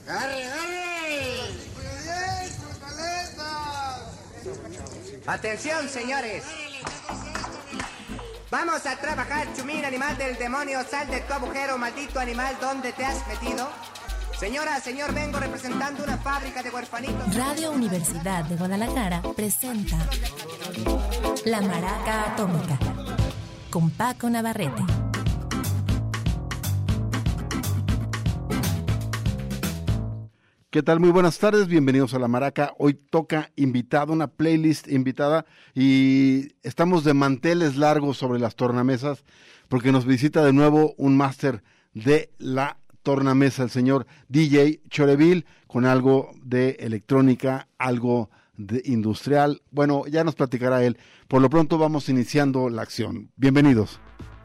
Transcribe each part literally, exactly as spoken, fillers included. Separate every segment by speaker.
Speaker 1: ¡Arre, arre! Atención, señores. Vamos a trabajar, chumín, animal del demonio. Sal de tu agujero, maldito animal. ¿Dónde te has metido? Señora, señor, vengo representando una fábrica de huerfanitos.
Speaker 2: Radio Universidad de Guadalajara presenta La Maraca Atómica con Paco Navarrete.
Speaker 3: ¿Qué tal? Muy buenas tardes, bienvenidos a La Maraca. Hoy toca invitado, una playlist invitada, y estamos de manteles largos sobre las tornamesas porque nos visita de nuevo un máster de la tornamesa, el señor D J Choreville, con algo de electrónica, algo de industrial. Bueno, ya nos platicará él. Por lo pronto vamos iniciando la acción. Bienvenidos.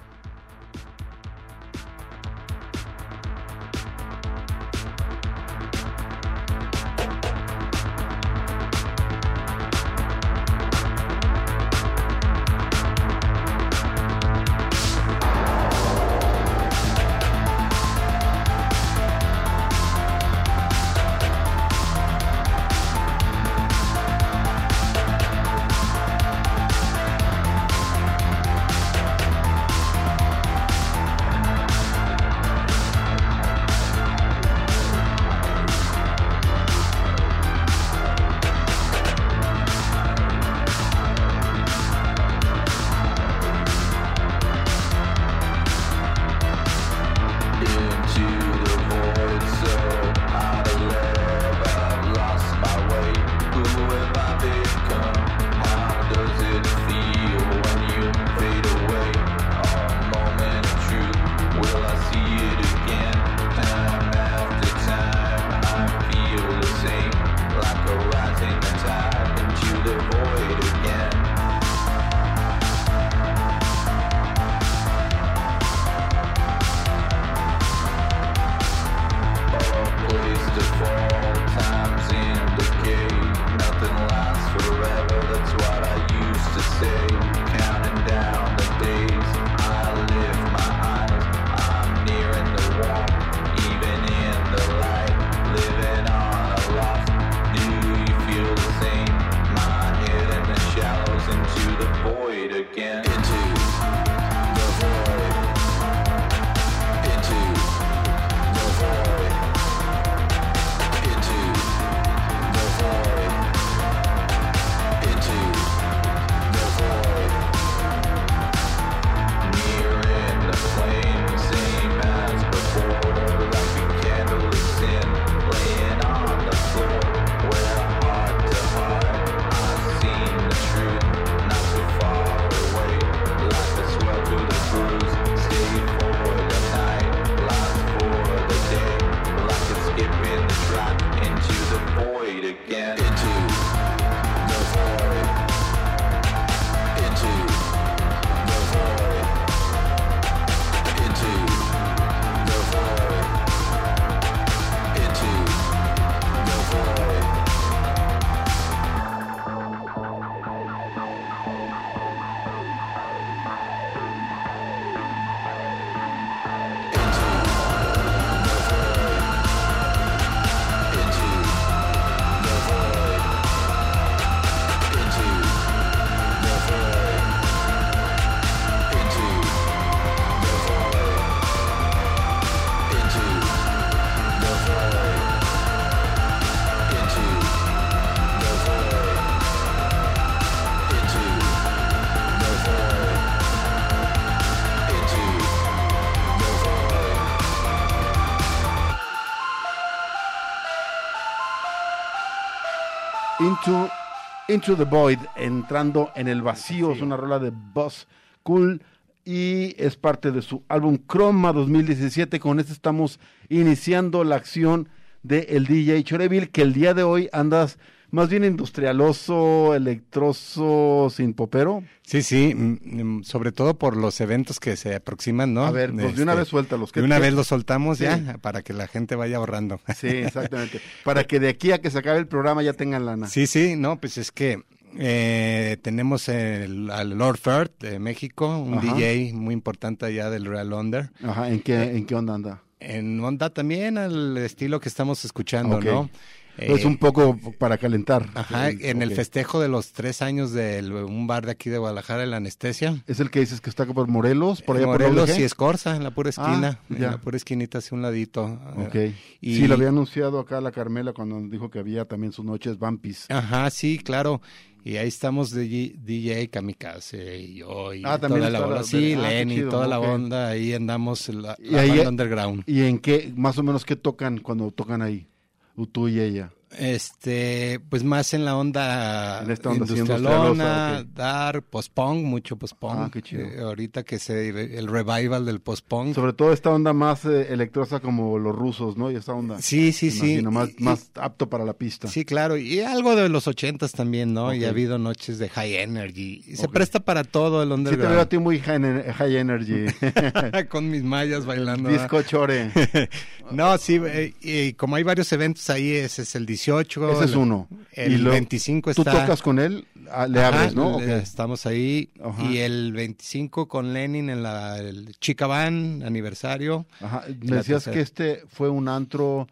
Speaker 3: Into, Into the Void, entrando en el vacío, sí. Es una rola de Buzz Cool y es parte de su álbum Chroma dos mil diecisiete. Con este estamos iniciando la acción de el D J Choreville, que el día de hoy andas más bien industrialoso, electroso, sin popero.
Speaker 4: Sí, sí, sobre todo por los eventos que se aproximan, ¿no?
Speaker 3: A ver, pues este, de una vez suéltalos.
Speaker 4: De una vez los soltamos, sí. Ya, para que la gente vaya ahorrando.
Speaker 3: Sí, exactamente. Para que de aquí a que se acabe el programa ya tengan lana.
Speaker 4: Sí, sí, no, pues es que eh, tenemos el, al Lord Firth de México, un Ajá. D J muy importante allá del Real Under.
Speaker 3: Ajá, ¿en qué, eh, ¿en qué onda anda?
Speaker 4: En onda también al estilo que estamos escuchando,
Speaker 3: Ok.
Speaker 4: ¿no?
Speaker 3: Es
Speaker 4: Eh,
Speaker 3: un poco para calentar.
Speaker 4: Ajá,
Speaker 3: Eh,
Speaker 4: en el
Speaker 3: ok.
Speaker 4: festejo de los tres años de un bar de aquí de Guadalajara, el Anestesia.
Speaker 3: Es el que dices que está por Morelos, por allá
Speaker 4: Morelos
Speaker 3: por la U D G?
Speaker 4: y Escorza, en la pura esquina,
Speaker 3: Ah,
Speaker 4: en
Speaker 3: ya.
Speaker 4: la pura esquinita hacia un ladito.
Speaker 3: Ok.
Speaker 4: Y-
Speaker 3: Sí, lo había anunciado acá la Carmela cuando nos dijo que había también sus noches Vampis.
Speaker 4: Ajá, sí, claro. Y ahí estamos de G- D J Kamikaze y yo y
Speaker 3: Ah, también
Speaker 4: toda la
Speaker 3: está la-
Speaker 4: onda. Sí,
Speaker 3: ah, qué
Speaker 4: Lenny,
Speaker 3: chido,
Speaker 4: toda la
Speaker 3: ok.
Speaker 4: onda, ahí andamos la,
Speaker 3: Y
Speaker 4: la
Speaker 3: ahí-
Speaker 4: banda underground.
Speaker 3: ¿Y en qué, más o menos, qué tocan cuando tocan ahí? Tú y ella.
Speaker 4: Este, pues más en la onda
Speaker 3: En esta onda así
Speaker 4: industrialona,
Speaker 3: industrialosa, ok.
Speaker 4: dar post-punk, mucho post-punk.
Speaker 3: Ah, qué chido.
Speaker 4: Eh, ahorita que se el revival del post-punk.
Speaker 3: Sobre todo esta onda más eh, electrosa como los rusos, ¿no? Y esta onda.
Speaker 4: Sí, sí,
Speaker 3: me
Speaker 4: sí.
Speaker 3: imagino, más,
Speaker 4: Y-
Speaker 3: más apto para la pista.
Speaker 4: Sí, claro, y algo de los ochentas también, ¿no? Y
Speaker 3: Ok.
Speaker 4: ha habido noches de high energy. Y se
Speaker 3: Ok.
Speaker 4: presta para todo el
Speaker 3: Sí te veo a
Speaker 4: underground.
Speaker 3: ti muy high, ener- high energy.
Speaker 4: Con mis mallas bailando. ¿verdad?
Speaker 3: Disco chore.
Speaker 4: No, sí, eh, y como hay varios eventos ahí, ese es el dieciocho.
Speaker 3: Ese es
Speaker 4: el-
Speaker 3: uno.
Speaker 4: El
Speaker 3: Y lo-
Speaker 4: veinticinco
Speaker 3: Tú
Speaker 4: está...
Speaker 3: tocas con él, ah, le
Speaker 4: Ajá,
Speaker 3: abres, ¿no?
Speaker 4: le-
Speaker 3: Ok.
Speaker 4: Estamos ahí.
Speaker 3: Ajá.
Speaker 4: Y el veinticinco con Lenin en la el Chica Van, aniversario.
Speaker 3: Ajá. Me
Speaker 4: La
Speaker 3: decías
Speaker 4: tercera.
Speaker 3: que este fue un antro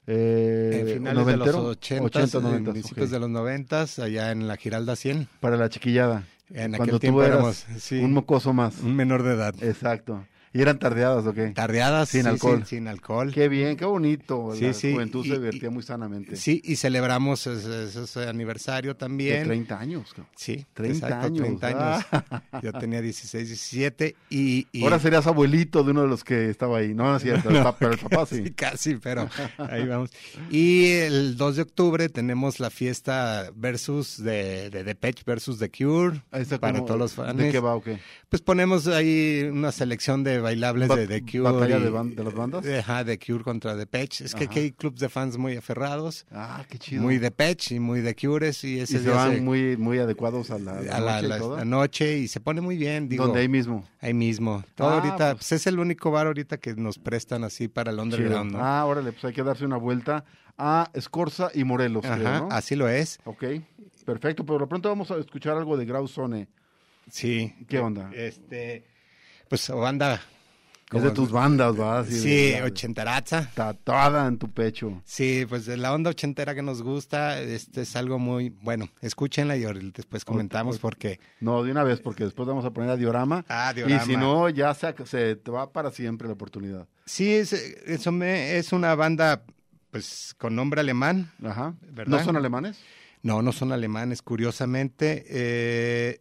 Speaker 3: eh,
Speaker 4: En finales de los
Speaker 3: noventero,
Speaker 4: ochentas,
Speaker 3: ochenta,
Speaker 4: en
Speaker 3: noventas,
Speaker 4: principios
Speaker 3: ok.
Speaker 4: de los noventas, allá en la Giralda cien.
Speaker 3: Para la chiquillada.
Speaker 4: En
Speaker 3: Cuando
Speaker 4: aquel
Speaker 3: tú
Speaker 4: tiempo
Speaker 3: eras
Speaker 4: éramos sí,
Speaker 3: un mocoso más.
Speaker 4: un menor de edad.
Speaker 3: Exacto. ¿Y eran tardeadas o qué?
Speaker 4: Tardeadas.
Speaker 3: Sin
Speaker 4: sí,
Speaker 3: alcohol.
Speaker 4: sí, sin alcohol.
Speaker 3: Qué bien, qué bonito.
Speaker 4: Sí,
Speaker 3: la
Speaker 4: sí,
Speaker 3: juventud
Speaker 4: y-
Speaker 3: se divertía
Speaker 4: y-
Speaker 3: muy sanamente.
Speaker 4: Sí, y celebramos ese, ese- ese aniversario
Speaker 3: De
Speaker 4: también.
Speaker 3: treinta años. cabrón.
Speaker 4: Sí,
Speaker 3: treinta
Speaker 4: exacto,
Speaker 3: años.
Speaker 4: treinta años. Yo tenía dieciséis, diecisiete y... y
Speaker 3: Ahora serías abuelito de uno de los que estaba ahí. No, no es cierto, el
Speaker 4: No,
Speaker 3: papá, pero el papá sí.
Speaker 4: casi, casi, pero ahí vamos. Y el dos de octubre tenemos la fiesta versus de, de Depeche versus The Cure
Speaker 3: Ahí está
Speaker 4: para
Speaker 3: como-
Speaker 4: todos los fans.
Speaker 3: ¿De qué va o qué?
Speaker 4: Pues ponemos ahí una selección de bailables
Speaker 3: Ba-
Speaker 4: de The Cure.
Speaker 3: ¿Batalla
Speaker 4: y-
Speaker 3: de ban- de las bandas?
Speaker 4: Ajá, The Cure contra Depeche. Es que
Speaker 3: Ajá.
Speaker 4: aquí hay clubs de fans muy aferrados,
Speaker 3: Ah, qué chido.
Speaker 4: muy Depeche y muy The Cures y
Speaker 3: y
Speaker 4: ese
Speaker 3: se
Speaker 4: día
Speaker 3: van
Speaker 4: se-
Speaker 3: muy, muy adecuados a la, la
Speaker 4: a la,
Speaker 3: noche y
Speaker 4: la-
Speaker 3: todo.
Speaker 4: la noche y se pone muy bien, digo.
Speaker 3: Donde ahí mismo.
Speaker 4: Ahí mismo. Todo
Speaker 3: Ah,
Speaker 4: ahorita,
Speaker 3: pues.
Speaker 4: pues es el único bar ahorita que nos prestan así para el
Speaker 3: Chido.
Speaker 4: underground, ¿no?
Speaker 3: Ah, órale, pues hay que darse una vuelta a Escorza y Morelos,
Speaker 4: Ajá,
Speaker 3: creo, ¿no?
Speaker 4: así lo es.
Speaker 3: Ok, perfecto. Por lo pronto vamos a escuchar algo de Grauzone.
Speaker 4: Sí.
Speaker 3: ¿Qué onda?
Speaker 4: Este, pues banda.
Speaker 3: Es de tus bandas, ¿va? Así
Speaker 4: Sí,
Speaker 3: de-
Speaker 4: ochenteraza.
Speaker 3: tatuada en tu pecho.
Speaker 4: Sí, pues de la onda ochentera que nos gusta, este es algo muy, bueno, escúchenla y ahorita después comentamos porque
Speaker 3: No, de una vez, porque después vamos a poner a Diorama.
Speaker 4: Ah, Diorama.
Speaker 3: Y si no, ya se, se te va para siempre la oportunidad.
Speaker 4: sí, es, eso me, es una banda pues con nombre alemán.
Speaker 3: Ajá.
Speaker 4: ¿Verdad?
Speaker 3: ¿No son alemanes?
Speaker 4: No, no son alemanes, curiosamente. Eh,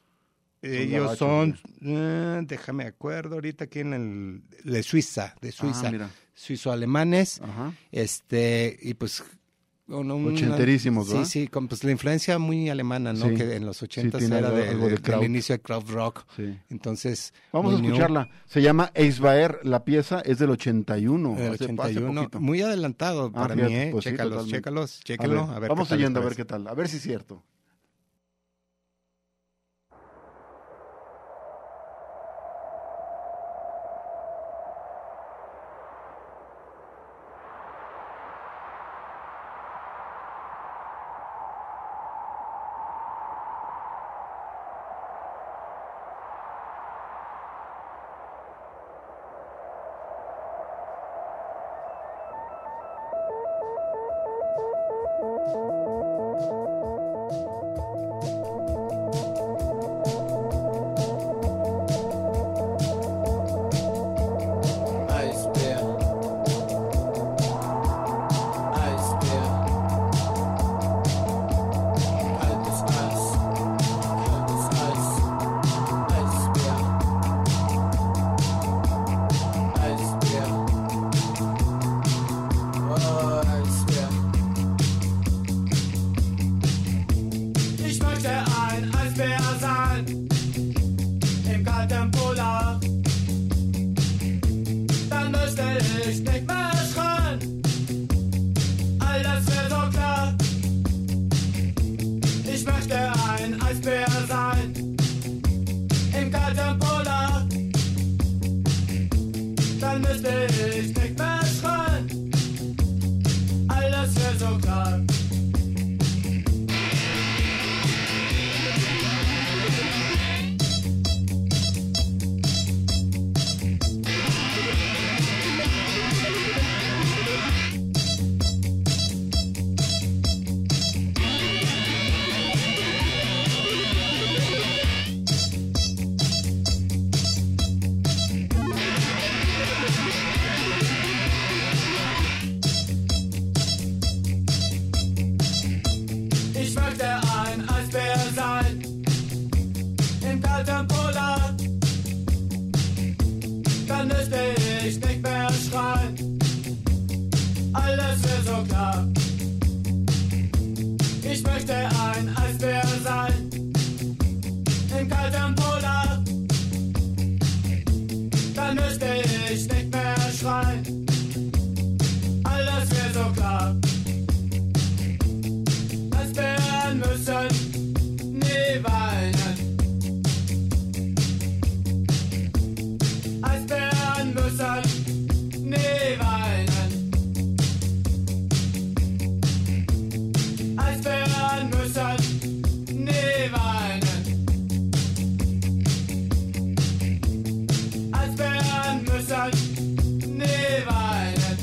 Speaker 4: ellos
Speaker 3: gabachos,
Speaker 4: son, eh, déjame acuerdo ahorita aquí en el, de Suiza, de Suiza,
Speaker 3: Ah, mira.
Speaker 4: suizo-alemanes,
Speaker 3: Ajá.
Speaker 4: este, y pues... con una-
Speaker 3: Ochenterísimos,
Speaker 4: Sí,
Speaker 3: ¿verdad?
Speaker 4: sí, con pues la influencia muy alemana, ¿no?
Speaker 3: Sí.
Speaker 4: Que en los ochentas
Speaker 3: tiene
Speaker 4: era
Speaker 3: algo-
Speaker 4: de,
Speaker 3: algo de
Speaker 4: de-
Speaker 3: Kraut.
Speaker 4: del inicio de Krautrock.
Speaker 3: Sí.
Speaker 4: Entonces...
Speaker 3: Vamos a
Speaker 4: muy new.
Speaker 3: escucharla. Se llama Eisbaer. La pieza es del ochenta y uno.
Speaker 4: Del
Speaker 3: hace- hace
Speaker 4: ochenta y uno,
Speaker 3: poquito.
Speaker 4: muy adelantado
Speaker 3: Ah,
Speaker 4: para
Speaker 3: fíjate,
Speaker 4: mí, ¿eh?
Speaker 3: pues sí,
Speaker 4: chécalos,
Speaker 3: totalmente.
Speaker 4: chécalos,
Speaker 3: A
Speaker 4: chéquenlo,
Speaker 3: ver,
Speaker 4: a ver
Speaker 3: vamos
Speaker 4: qué tal les
Speaker 3: oyendo a ver
Speaker 4: parece.
Speaker 3: qué tal. A ver si es cierto.
Speaker 5: Eisbär. Eisbär. Kaltes Eis. Kaltes Eis. Eisbär. Eisbär. Oh, Eisbär. Ich möchte ein Eisbär sein. Im kalten Polar. Dann müsste ich nicht mehr schreien. All das wäre so klar. Ich möchte ein Eisbär sein. Im kalten Polar. Dann müsste ich nicht mehr schreien. All das wäre so klar. alles wird so klar. Ich möchte ein Eisbär sein, in kaltem Polar. Dann müsste ich nicht mehr schreien, alles wird so klar. Eisbären müssen nie weinen. Eisbären müssen nie weinen. Eisbären müssen nie weinen. Eisbären müssen nie weinen.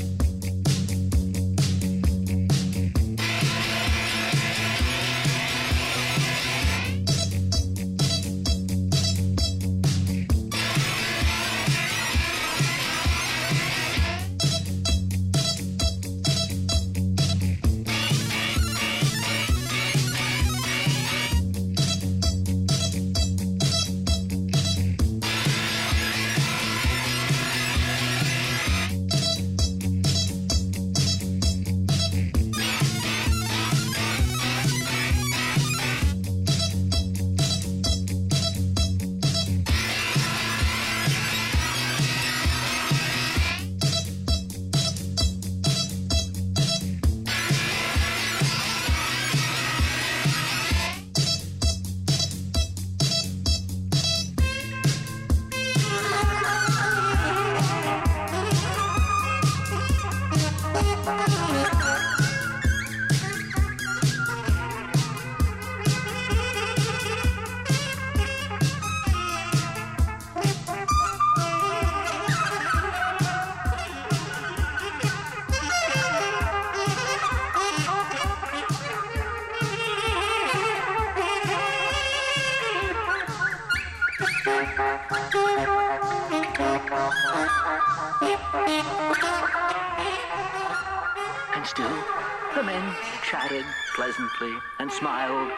Speaker 6: And still, the men chatted pleasantly and smiled.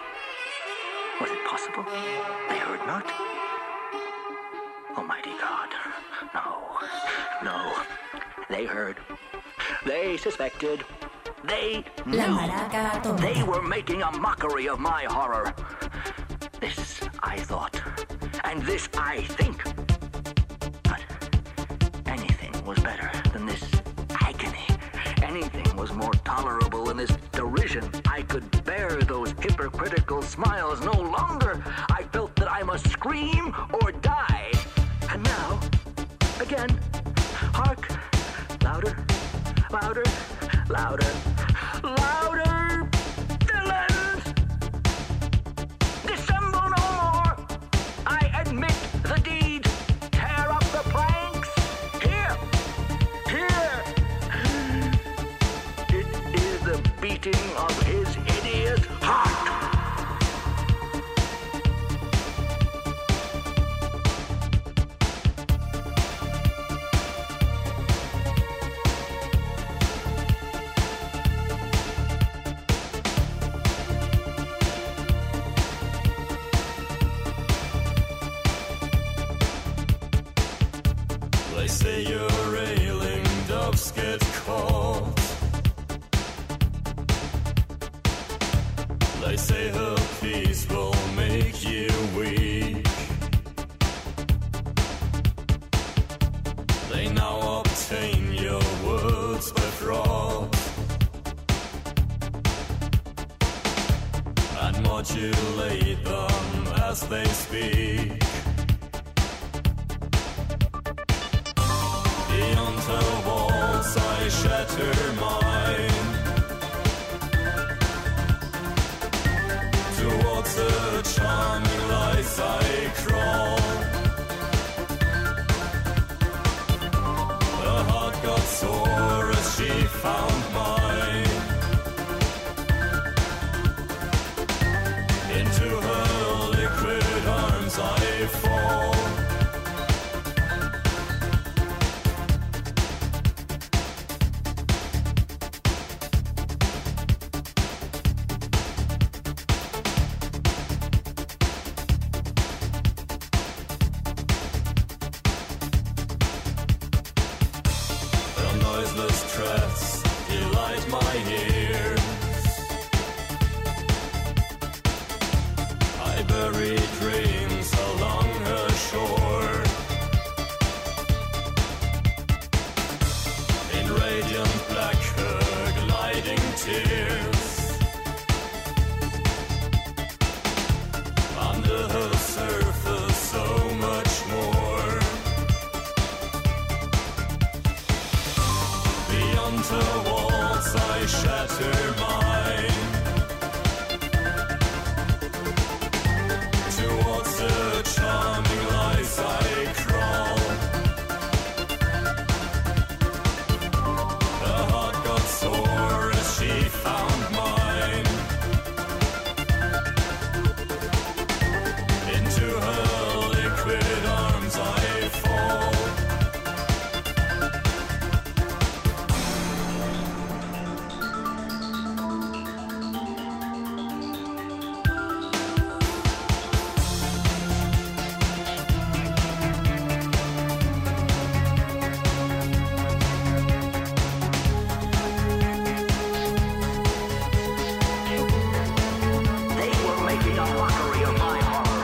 Speaker 6: Was it possible? They heard not? Almighty God, no, no. They heard. They suspected. They
Speaker 2: La
Speaker 6: knew.
Speaker 2: Maraca Atómica.
Speaker 6: They were making a mockery of my horror. This I thought, and this I think. But anything was better than this agony. Anything was more tolerable than this derision. I could bear those hypocritical smiles no longer. I felt that I must scream or die. And now, again, hark, louder, louder, louder, louder, villains! Dissemble no more. I admit the deed. Tear up the planks. Here, here. It is the beating of his hideous heart.
Speaker 5: They say you're ailing, doves get caught. They say her peace will make you weak. They now obtain your words by fraud and modulate them as they speak. Beyond her walls I shatter mine. Towards her charming lights I crawl. Her heart got sore as she found mine. Into her liquid arms I fall. my ears. I bury dreams along her shore. In radiant black, her gliding tears. Under her surface, so much more. Beyond her walls, I shatter mine. Towards the charming lies I crawl. Her heart got sore as she found mine. Into her liquid arms I fall.
Speaker 6: They were making a mockery of my horror.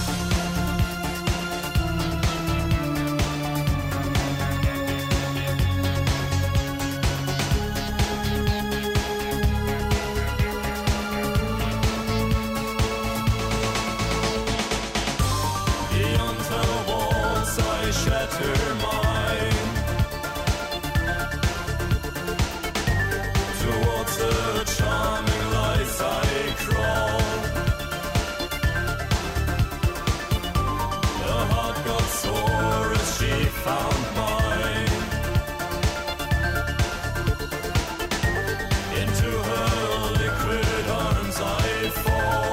Speaker 5: Beyond her walls I shatter mine. Towards her charming lights I crawl. Her heart got sore as she found mine. Into her liquid arms I fall.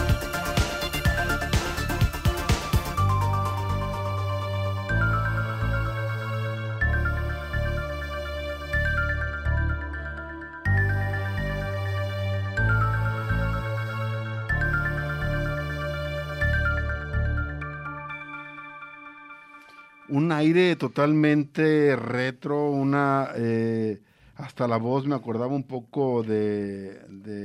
Speaker 3: Un aire totalmente retro, una eh, hasta la voz me acordaba un poco de,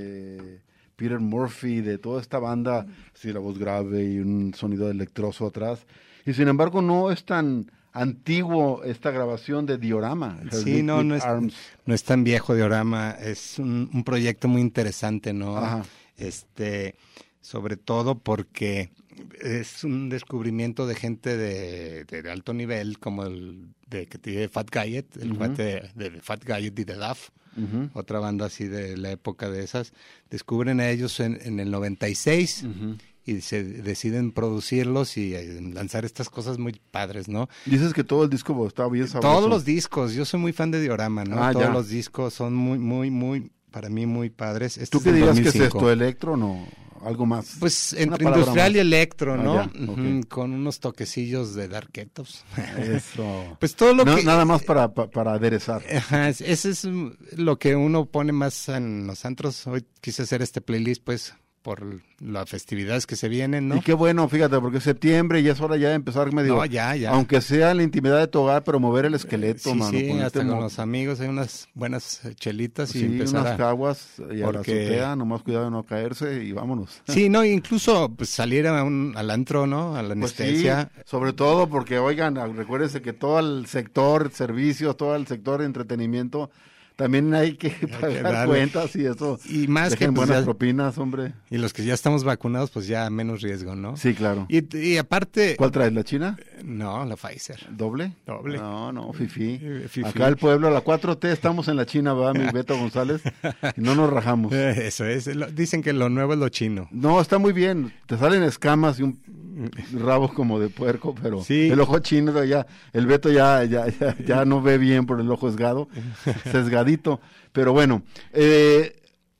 Speaker 3: de Peter Murphy, de toda esta banda, sí, la voz grave y un sonido electroso atrás. Y sin embargo no es tan antiguo esta grabación de Diorama.
Speaker 4: Sí, no, no es,
Speaker 3: Arms.
Speaker 4: no es tan viejo Diorama, es un, un proyecto muy interesante, ¿no?
Speaker 3: Ajá.
Speaker 4: Este, sobre todo porque es un descubrimiento de gente de, de, de alto nivel, como el de que tiene Fat Gallet, el
Speaker 3: Ujú.
Speaker 4: cuate de, de Fat Gallet y de Duff,
Speaker 3: Ujú.
Speaker 4: otra banda así de la época de esas. Descubren a ellos en, en el noventa y seis
Speaker 3: Ujú.
Speaker 4: y se deciden producirlos y eh, lanzar estas cosas muy padres, ¿no?
Speaker 3: Dices que todo el disco estaba bien sabroso.
Speaker 4: Todos los discos, yo soy muy fan de Diorama, ¿no?
Speaker 3: Ah,
Speaker 4: Todos
Speaker 3: ya.
Speaker 4: los discos son muy, muy, muy, para mí muy padres. Este
Speaker 3: ¿Tú
Speaker 4: es
Speaker 3: qué
Speaker 4: del
Speaker 3: dirías que es
Speaker 4: dos mil cinco.
Speaker 3: esto? ¿Electro o no? ¿Algo más?
Speaker 4: Pues
Speaker 3: Una
Speaker 4: entre
Speaker 3: palabra
Speaker 4: industrial
Speaker 3: más.
Speaker 4: y electro,
Speaker 3: Ah,
Speaker 4: ¿no?
Speaker 3: ya,
Speaker 4: Ujú,
Speaker 3: ok.
Speaker 4: con unos toquecillos de Darketos.
Speaker 3: Eso.
Speaker 4: Pues todo lo
Speaker 3: No,
Speaker 4: que...
Speaker 3: nada más para, pa- para aderezar.
Speaker 4: Ajá, es- ese es mm, lo que uno pone más en los antros. Hoy quise hacer este playlist, pues, por las festividades que se vienen, ¿no?
Speaker 3: Y qué bueno, fíjate, porque es septiembre y es hora ya de empezar medio...
Speaker 4: No, ya, ya.
Speaker 3: Aunque sea en la intimidad de tu hogar, pero mover el esqueleto,
Speaker 4: Sí,
Speaker 3: mano.
Speaker 4: sí,
Speaker 3: ponerte
Speaker 4: hasta con
Speaker 3: mo-
Speaker 4: los amigos hay unas buenas eh, chelitas y
Speaker 3: Sí,
Speaker 4: empezar
Speaker 3: unas
Speaker 4: a...
Speaker 3: caguas y a la
Speaker 4: porque-
Speaker 3: azotea, nomás cuidado de no caerse y vámonos.
Speaker 4: Sí, no, incluso pues, salir a un, al antro, ¿no? A la
Speaker 3: Pues sí,
Speaker 4: anestesia.
Speaker 3: sobre todo porque, oigan, recuérdense que todo el sector servicios, todo el sector de entretenimiento, también hay que pagar
Speaker 4: darle.
Speaker 3: cuentas y eso.
Speaker 4: Y más que,
Speaker 3: Dejen
Speaker 4: pues,
Speaker 3: buenas
Speaker 4: ya-
Speaker 3: propinas, hombre.
Speaker 4: Y los que ya estamos vacunados, pues ya menos riesgo, ¿no?
Speaker 3: Sí, claro.
Speaker 4: Y, y aparte...
Speaker 3: ¿Cuál traes, la china?
Speaker 4: No, la Pfizer.
Speaker 3: ¿Doble?
Speaker 4: Doble.
Speaker 3: No, no, fifí.
Speaker 4: Eh, fifí.
Speaker 3: Acá el pueblo, la cuatro T, estamos en la China, ¿verdad, mi Beto González? Y no nos rajamos.
Speaker 4: Eh, Eso es. Lo- dicen que lo nuevo es lo chino.
Speaker 3: No, está muy bien. Te salen escamas y un rabo como de puerco, pero
Speaker 4: Sí.
Speaker 3: el ojo chino ya, el Beto ya, ya, ya, ya no ve bien por el ojo esgado, sesgadito. Pero bueno, eh,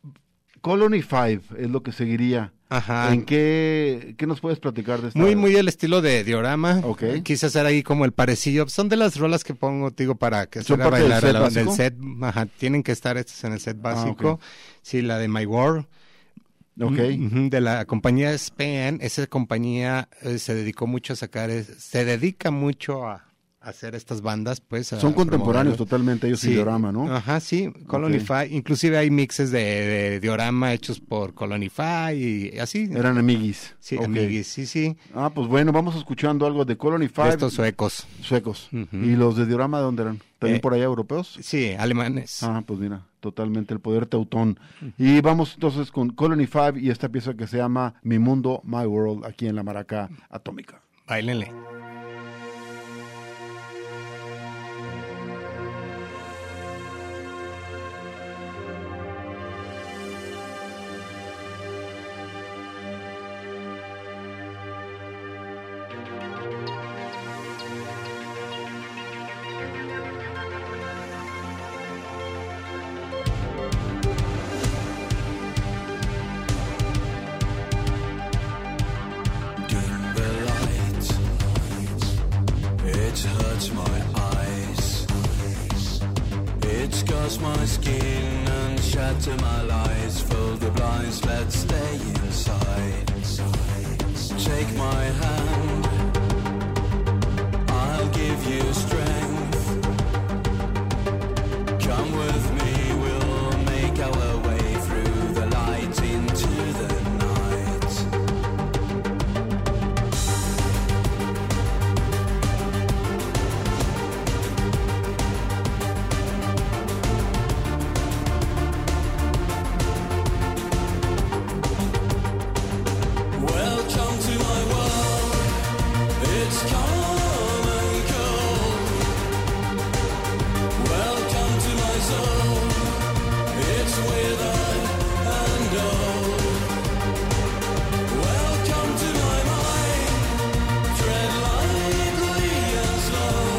Speaker 3: Colony Five es lo que seguiría.
Speaker 4: Ajá.
Speaker 3: ¿En qué, qué nos puedes platicar de esta?
Speaker 4: Muy, muy el estilo de Diorama.
Speaker 3: Ok.
Speaker 4: Quise hacer ahí como el parecillo. Son de las rolas que pongo, digo, para que se
Speaker 3: ¿Son
Speaker 4: haga
Speaker 3: parte del
Speaker 4: bailar
Speaker 3: set
Speaker 4: a la- del
Speaker 3: básico?
Speaker 4: set. Ajá, tienen que estar estos en el set básico.
Speaker 3: Ah, ok.
Speaker 4: Sí, la de My War.
Speaker 3: Ok.
Speaker 4: Ujú, de la compañía Span. Esa compañía eh, se dedicó mucho a sacar, es- se dedica mucho a, hacer estas bandas, pues. a
Speaker 3: Son contemporáneos
Speaker 4: promoverlo.
Speaker 3: totalmente ellos y
Speaker 4: Sí,
Speaker 3: Diorama, ¿no?
Speaker 4: Ajá, sí, Colonify. Inclusive hay mixes de, de Diorama hechos por Colonify y así.
Speaker 3: Eran amiguis.
Speaker 4: Sí,
Speaker 3: Ok.
Speaker 4: amiguis, sí, sí.
Speaker 3: Ah, pues bueno, vamos escuchando algo de Colony
Speaker 4: De
Speaker 3: Five.
Speaker 4: estos suecos.
Speaker 3: Suecos.
Speaker 4: Ujú.
Speaker 3: ¿Y los de Diorama de dónde eran? ¿También
Speaker 4: Eh,
Speaker 3: por allá europeos?
Speaker 4: Sí, alemanes.
Speaker 3: Ah, pues mira, totalmente el poder teutón. Y vamos entonces con Colony Five y esta pieza que se llama Mi Mundo, My World, aquí en la Maraca Atómica.
Speaker 4: Báilenle.
Speaker 5: Dim the light, it hurts my eyes. It scars my skin and shatter my lies. Fold the blinds, let's stay inside. Take my hand, I'll give you strength. Come with me, we'll make our way through the light into the night. Welcome to my world. It's calm and cold. Welcome to my soul. It's withered and old. Welcome to my mind. Tread lightly and slow.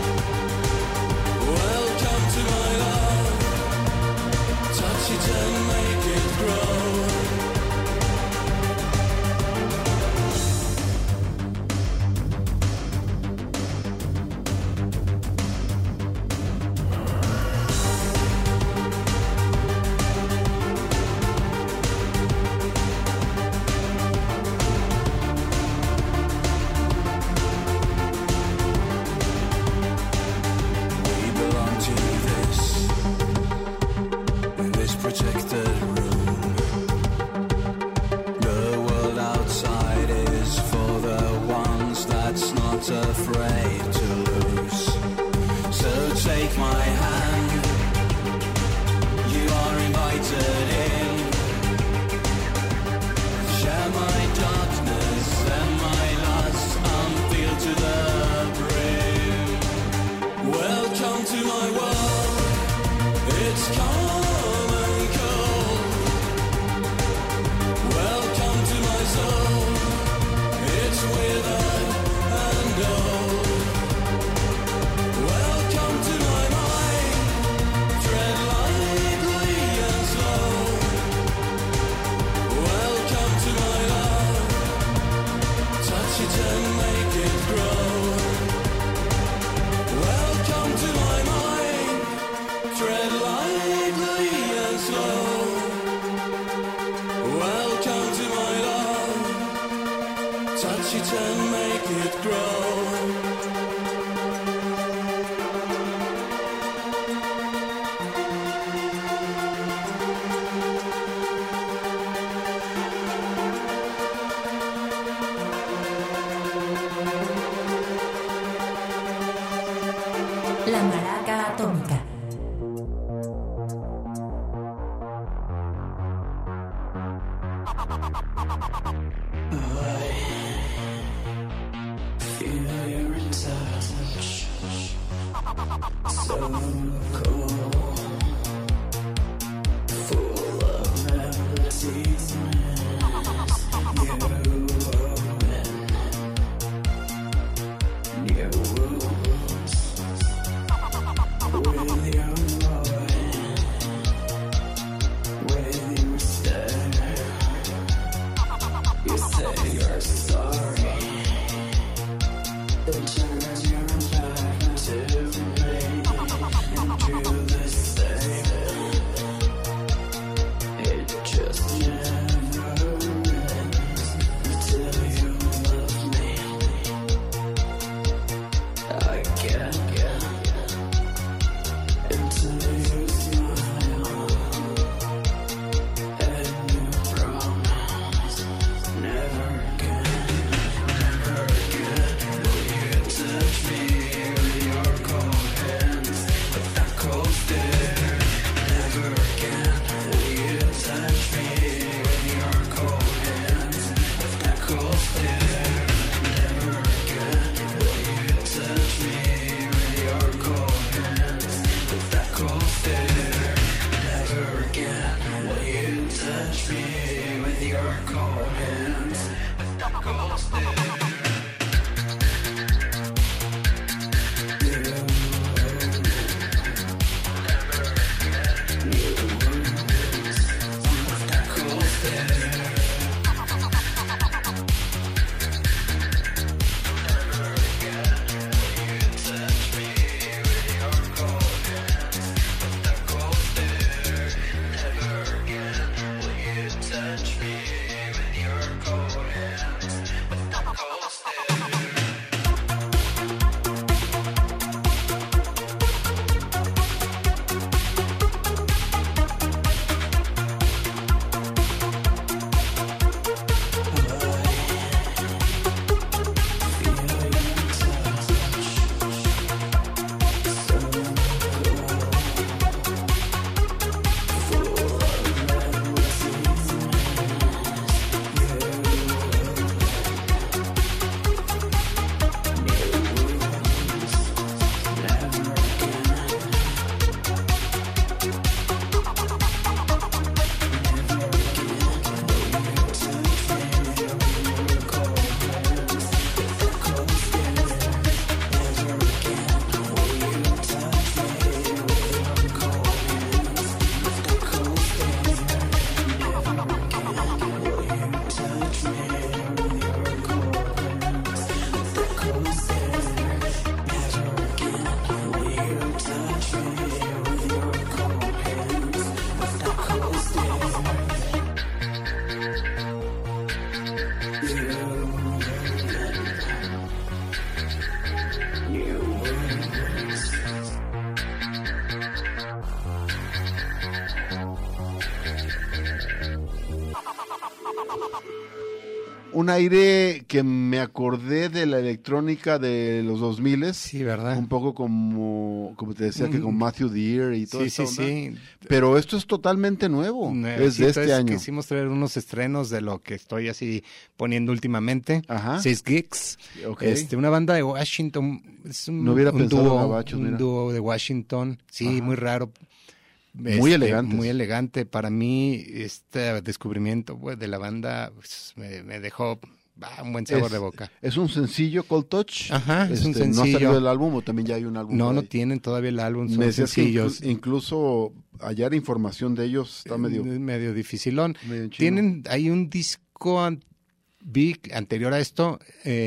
Speaker 5: Welcome to my love. Touch it and make it grow. We belong to this, in this protected room. The world outside is for the ones that's not afraid to lose. So take my hand, you are invited in. Share my darkness and my lust, I'm filled to the brim. Welcome to my world. It's calm and cold. Welcome to my soul. It's withered and old. Welcome to my mind. Tread lightly and slow. Welcome to my love. Touch it and make it grow. Welcome to my mind. Tread lightly and slow. Welcome to my love. Touch it and make it grow.
Speaker 2: La Maraca Atómica.
Speaker 5: Feel your touch me with your cold hands. Cold stare.
Speaker 3: Un aire que me acordé de la electrónica de los dos mil.
Speaker 4: Sí, ¿verdad?
Speaker 3: Un poco como, como te decía, que con Matthew Deere y todo
Speaker 4: eso.
Speaker 3: Sí,
Speaker 4: sí,
Speaker 3: onda.
Speaker 4: sí.
Speaker 3: Pero esto es totalmente nuevo.
Speaker 4: Nuevo.
Speaker 3: Es
Speaker 4: sí,
Speaker 3: de este año.
Speaker 4: Quisimos traer unos estrenos de lo que estoy así poniendo últimamente.
Speaker 3: Ajá.
Speaker 4: Seis Gigs.
Speaker 3: Okay.
Speaker 4: Este, una banda de Washington. Es un,
Speaker 3: no hubiera
Speaker 4: un
Speaker 3: pensado
Speaker 4: dúo,
Speaker 3: Gabachos,
Speaker 4: un
Speaker 3: mira.
Speaker 4: dúo de Washington. Sí,
Speaker 3: Ajá.
Speaker 4: muy raro.
Speaker 3: Muy
Speaker 4: Este,
Speaker 3: elegante.
Speaker 4: Muy elegante. Para mí, este descubrimiento pues, de la banda pues, me, me dejó ah, un buen sabor
Speaker 3: es,
Speaker 4: de boca.
Speaker 3: Es un sencillo, Cold Touch.
Speaker 4: Ajá, es
Speaker 3: este,
Speaker 4: un sencillo.
Speaker 3: ¿No ha salido el álbum o también ya hay un álbum?
Speaker 4: No, no
Speaker 3: ahí?
Speaker 4: tienen todavía el álbum, son
Speaker 3: Me decías
Speaker 4: sencillos.
Speaker 3: que inclu- incluso hallar información de ellos está medio...
Speaker 4: Es medio dificilón.
Speaker 3: medio chino.
Speaker 4: Tienen, hay un disco an- big anterior a esto,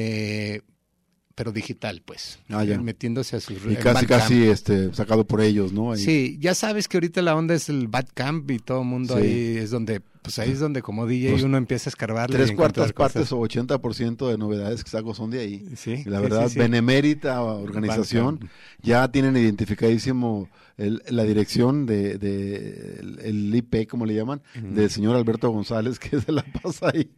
Speaker 4: eh, pero digital, pues.
Speaker 3: Ah, ya.
Speaker 4: Metiéndose a sus
Speaker 3: Y casi, casi este, sacado por ellos, ¿no? Ahí.
Speaker 4: Sí, ya sabes que ahorita la onda es el Bandcamp y todo el mundo
Speaker 3: Sí.
Speaker 4: ahí es donde, pues ahí es donde como D J
Speaker 3: Pues,
Speaker 4: uno empieza a escarbarle.
Speaker 3: Tres
Speaker 4: y
Speaker 3: cuartas
Speaker 4: encontrar
Speaker 3: partes
Speaker 4: cosas.
Speaker 3: o ochenta por ciento de novedades que saco son de ahí.
Speaker 4: Sí,
Speaker 3: Y la
Speaker 4: sí,
Speaker 3: verdad,
Speaker 4: sí, sí.
Speaker 3: benemérita organización.
Speaker 4: Bandcamp.
Speaker 3: Ya tienen identificadísimo el- la dirección de, de el, el I P, como le llaman,
Speaker 4: Ujú.
Speaker 3: del señor Alberto González, que se la pasa ahí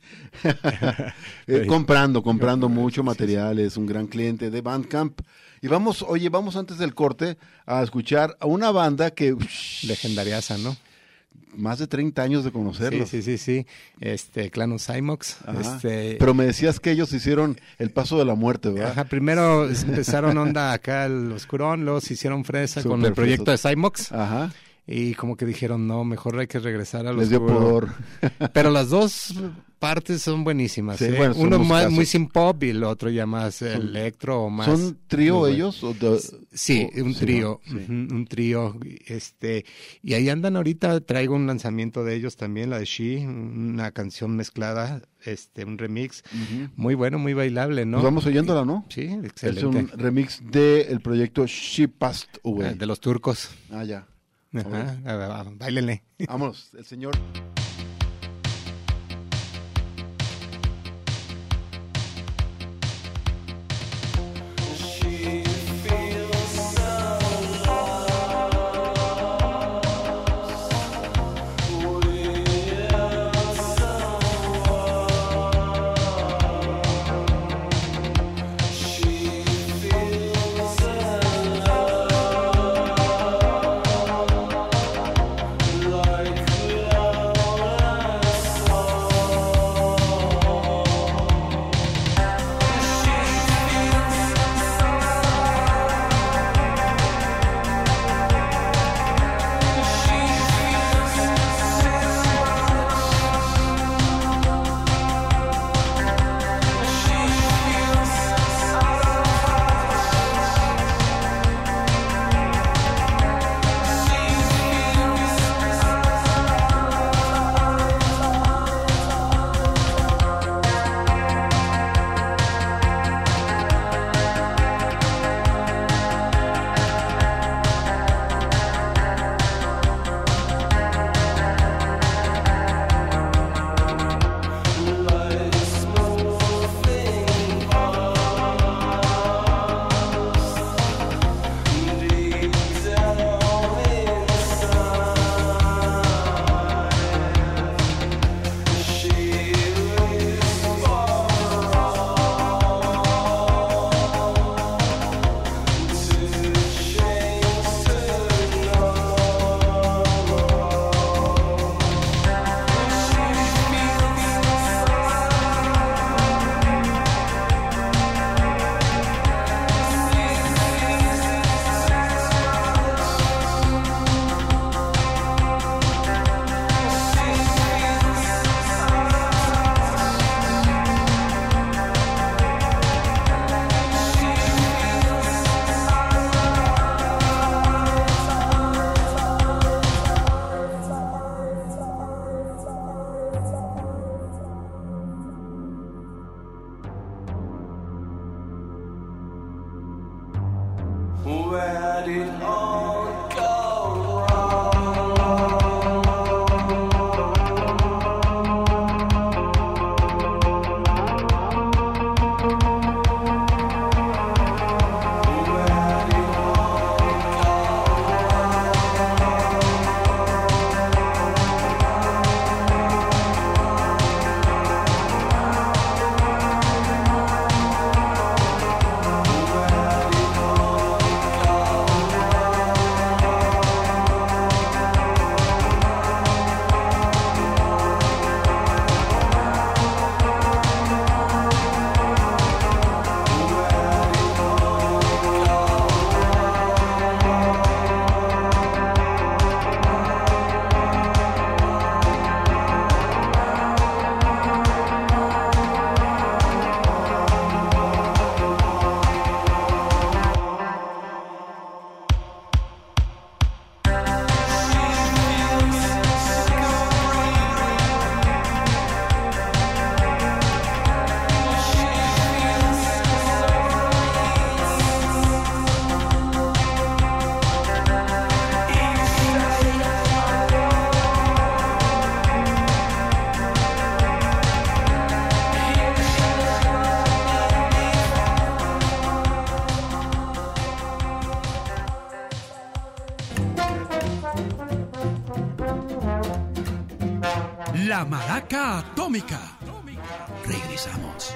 Speaker 3: eh, comprando, comprando mucho material, es un gran cliente de Bandcamp. Y vamos, oye, vamos antes del corte a escuchar a una banda que ush,
Speaker 4: Legendariaza, ¿no?
Speaker 3: más de treinta años de conocerlos.
Speaker 4: Sí, sí, sí, sí. Este, Clan Cymox.
Speaker 3: Ajá.
Speaker 4: Este,
Speaker 3: Pero me decías que ellos hicieron el paso de la muerte, ¿verdad?
Speaker 4: Ajá, primero empezaron onda acá el oscurón, luego se hicieron fresa con
Speaker 3: Súper
Speaker 4: el proyecto
Speaker 3: fresas.
Speaker 4: de Cymox
Speaker 3: Ajá.
Speaker 4: y como que dijeron, no, mejor hay que regresar a los
Speaker 3: Les dio pudor.
Speaker 4: Pero las dos partes son buenísimas.
Speaker 3: Sí,
Speaker 4: ¿eh?
Speaker 3: bueno, son
Speaker 4: Uno más,
Speaker 3: musicazos.
Speaker 4: muy sin pop y el otro ya más electro o más.
Speaker 3: ¿Son trío
Speaker 4: muy bueno.
Speaker 3: ellos? O de-
Speaker 4: Sí,
Speaker 3: o-
Speaker 4: un
Speaker 3: sí,
Speaker 4: trío,
Speaker 3: ¿no? Sí.
Speaker 4: ujú, un trío, este, y ahí andan ahorita, traigo un lanzamiento de ellos también, la de She, una canción mezclada, este, un remix,
Speaker 3: Ujú.
Speaker 4: muy bueno, muy bailable, ¿no?
Speaker 3: Pues vamos oyéndola, ¿no?
Speaker 4: Sí,
Speaker 3: Es
Speaker 4: excelente.
Speaker 3: un remix del proyecto She Passed
Speaker 4: Ah,
Speaker 3: Away.
Speaker 4: de los turcos.
Speaker 3: Ah, ya.
Speaker 4: Ajá, a ver, a ver, báilenle.
Speaker 3: Vámonos, el señor.
Speaker 5: Like love
Speaker 7: La Maraca Atómica. Regresamos.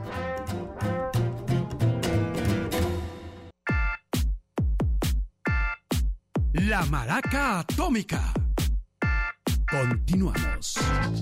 Speaker 7: La Maraca Atómica. Continuamos.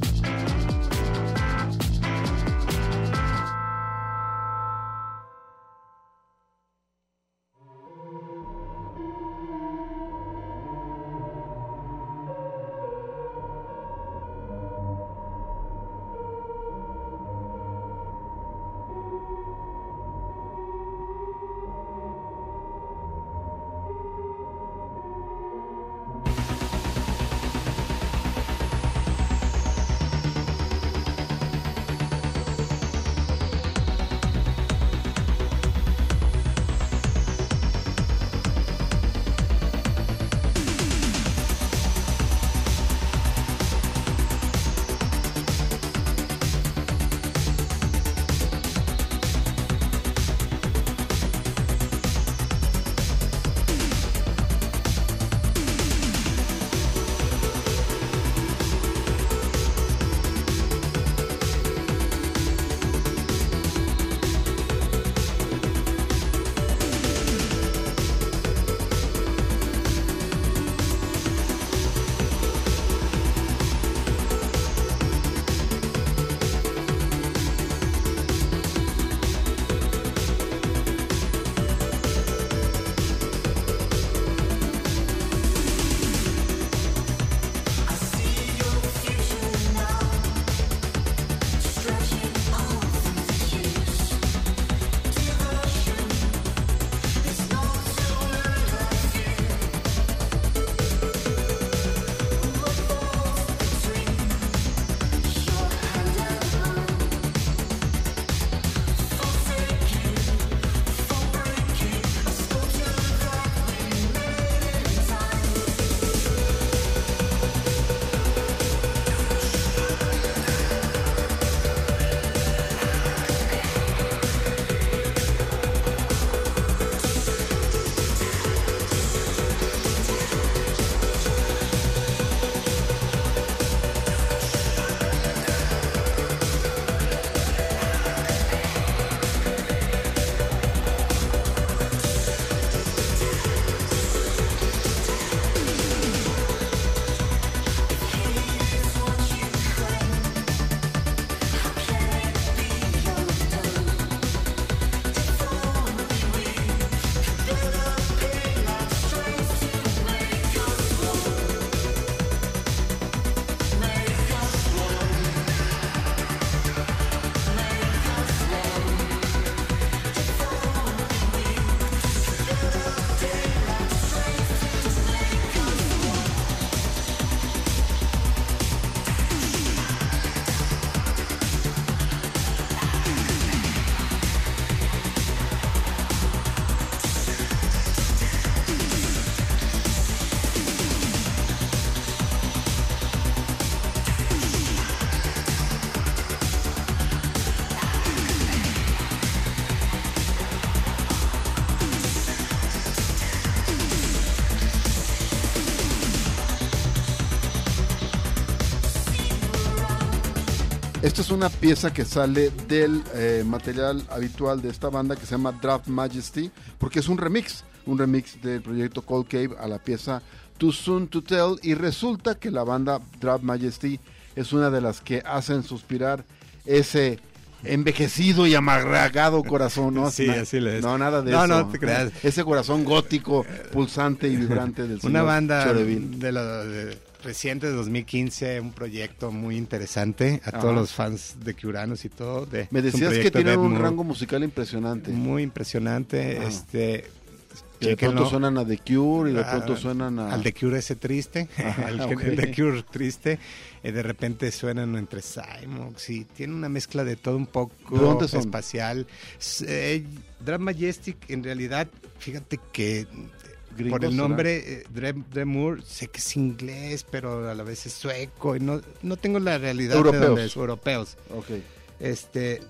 Speaker 3: Esta es una pieza que sale del eh, material habitual de esta banda que se llama Draft Majesty, porque es un remix, un remix del proyecto Cold Cave a la pieza Too Soon to Tell, y resulta que la banda Draft Majesty es una de las que hacen suspirar ese envejecido y amargado corazón, ¿no?
Speaker 4: Sí, así le es.
Speaker 3: No, nada de
Speaker 4: no,
Speaker 3: eso.
Speaker 4: No, no te creas.
Speaker 3: Ese corazón gótico, pulsante y vibrante del señor
Speaker 4: Una banda
Speaker 3: Chorevin.
Speaker 4: de lo de reciente de dos mil quince, un proyecto muy interesante a
Speaker 3: Ajá.
Speaker 4: todos los fans de Curanos y todo. De,
Speaker 3: Me decías que tienen un rango musical impresionante.
Speaker 4: Muy impresionante.
Speaker 3: Ah.
Speaker 4: Este,
Speaker 3: y de pronto suenan a The Cure y de pronto
Speaker 4: a,
Speaker 3: suenan a...
Speaker 4: al The Cure ese triste,
Speaker 3: Ajá,
Speaker 4: al
Speaker 3: okay.
Speaker 4: el The Cure triste, eh, de repente suenan entre Cymox y tiene una mezcla de todo un poco
Speaker 3: ¿De dónde son?
Speaker 4: espacial. Eh, Draft Majestic, en realidad, fíjate que
Speaker 3: Gringos,
Speaker 4: por el nombre eh,
Speaker 3: ¿será?
Speaker 4: Dre, Dre Moore, sé que es inglés, pero a la vez es sueco y no, no tengo la realidad
Speaker 3: Europeos.
Speaker 4: de dónde es, europeos.
Speaker 3: Ok.
Speaker 4: Este,